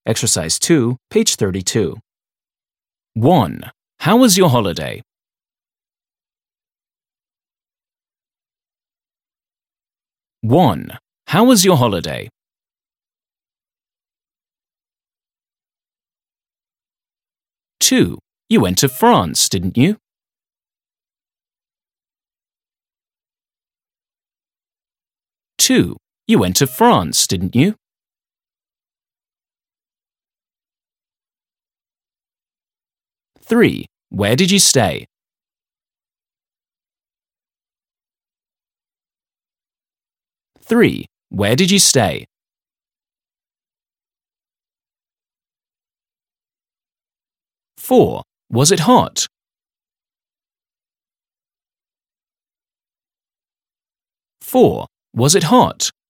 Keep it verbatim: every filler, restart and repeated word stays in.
Exercise two, page thirty-two. one. How was your holiday? one. How was your holiday? two. You went to France, didn't you? two. You went to France, didn't you? three. Where did you stay? three. Where did you stay? four. Was it hot? four. Was it hot?